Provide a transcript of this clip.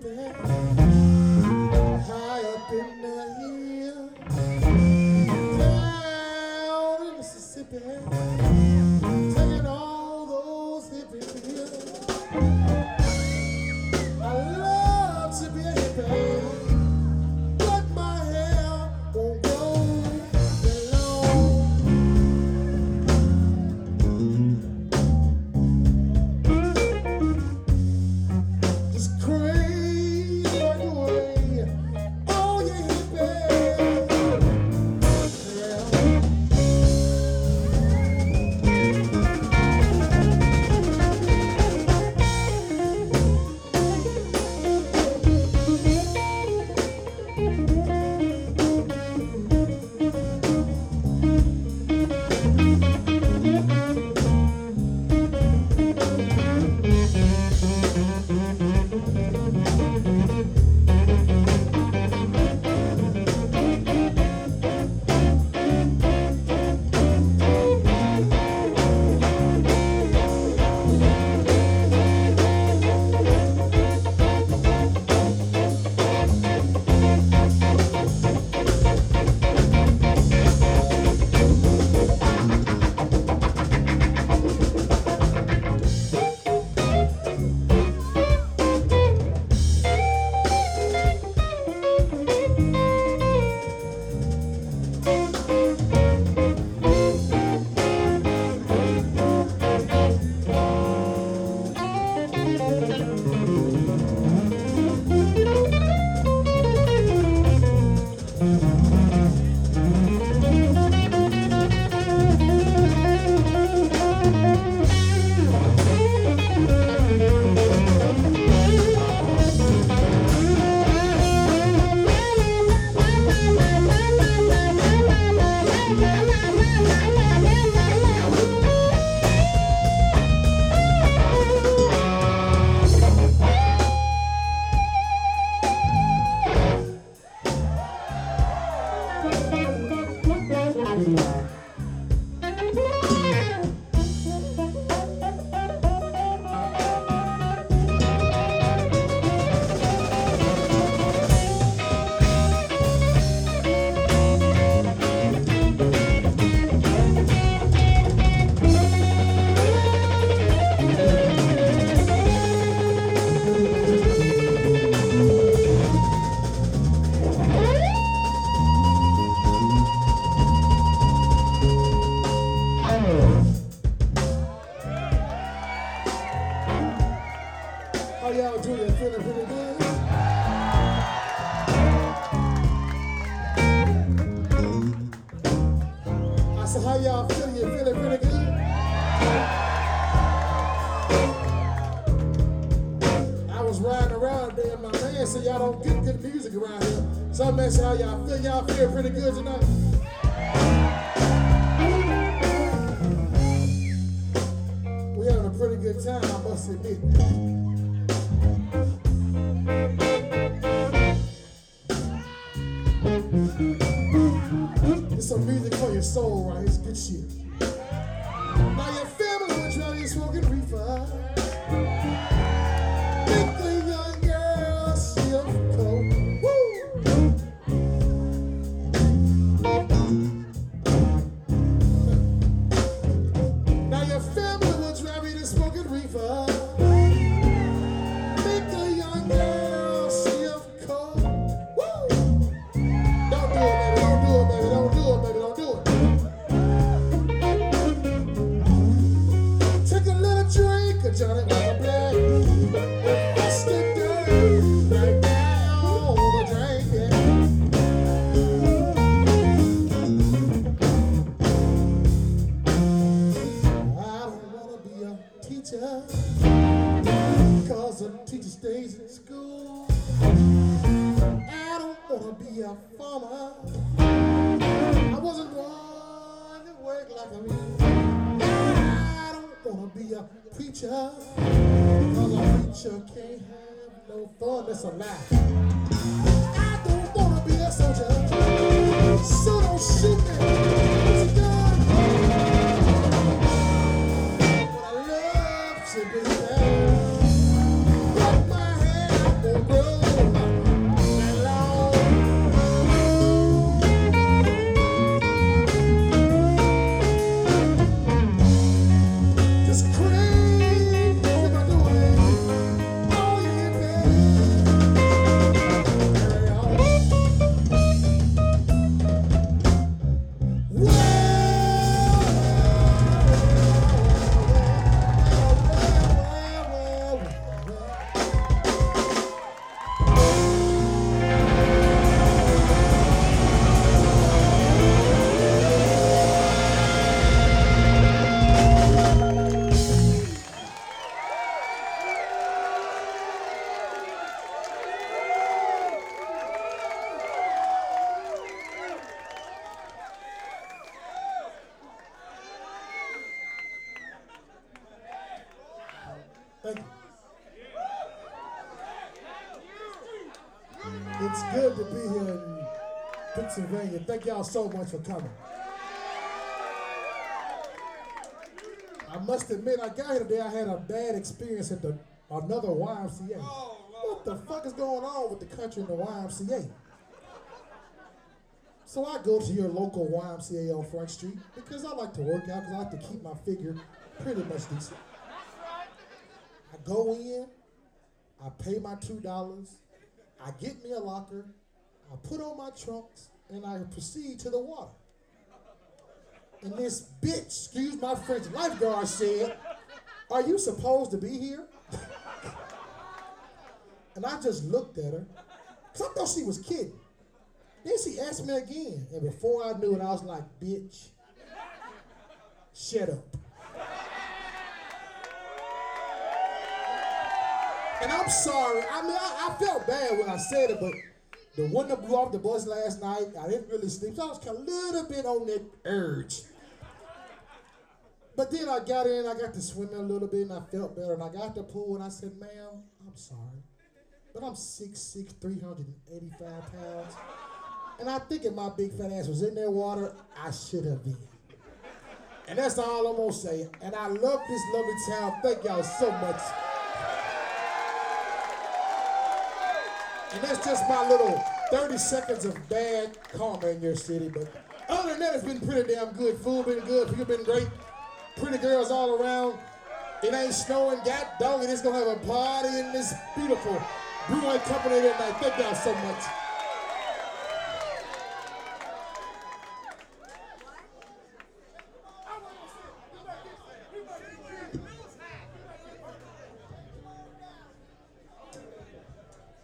Mississippi, high up in the hill, down in Mississippi, taking all those hippie pills. I love to be a hippie, but my hair won't grow long. Just crazy like the way all you hippies, yeah. How y'all doing? Feeling pretty good? I said, how y'all feeling? You feeling pretty good? I was riding around there and my man said y'all don't get good music around here. So I'm asking how y'all feel. Y'all feel pretty good tonight? We're having a pretty good time, I must admit. It's some music for your soul, right? It's good shit. Now your family will try you smoking reefer. Make the young girl shift cold. Woo! Now your family will drive you to smoking reefer. Make the young girl shift cold. Woo! Don't do it, baby. Don't do it, baby. Don't do it, baby. Don't do it. Take a little drink of Johnny Walker Black. And bust it down right down the drain, yeah. I don't wanna be a teacher, 'cause a teacher stays in school. I don't wanna be a farmer. I wasn't born to work like a mule. I don't wanna be a preacher, 'cause a preacher can't have no fun. That's a lie. I don't wanna be a soldier, so don't shoot me. It's a gun. But I love to be there. Cut my hair, won't grow. It's good to be here in Pennsylvania. Thank y'all so much for coming. I must admit, I got here today, I had a bad experience at another YMCA. What the fuck is going on with the country and the YMCA? So I go to your local YMCA on Front Street because I like to work out, because I like to keep my figure pretty much decent. I go in, I pay my $2, I get me a locker, I put on my trunks, and I proceed to the water. And this bitch, excuse my French, lifeguard said, "Are you supposed to be here?" And I just looked at her, because I thought she was kidding. Then she asked me again, and before I knew it, I was like, "Bitch, shut up." And I'm sorry, I mean, I felt bad when I said it, but the one that blew off the bus last night, I didn't really sleep, so I was kind of a little bit on that urge. But then I got in, I got to swimming a little bit, and I felt better, and I got to the pool, and I said, "Ma'am, I'm sorry, but I'm 6'6", 385 pounds, and I think if my big fat ass was in that water, I should have been." And that's all I'm gonna say. And I love this lovely town. Thank y'all so much. And that's just my little 30 seconds of bad karma in your city. But other than that, it's been pretty damn good. Food been good, people been great. Pretty girls all around. It ain't snowing, god dog, and it's gonna have a party in this beautiful brewing company tonight. Thank y'all so much.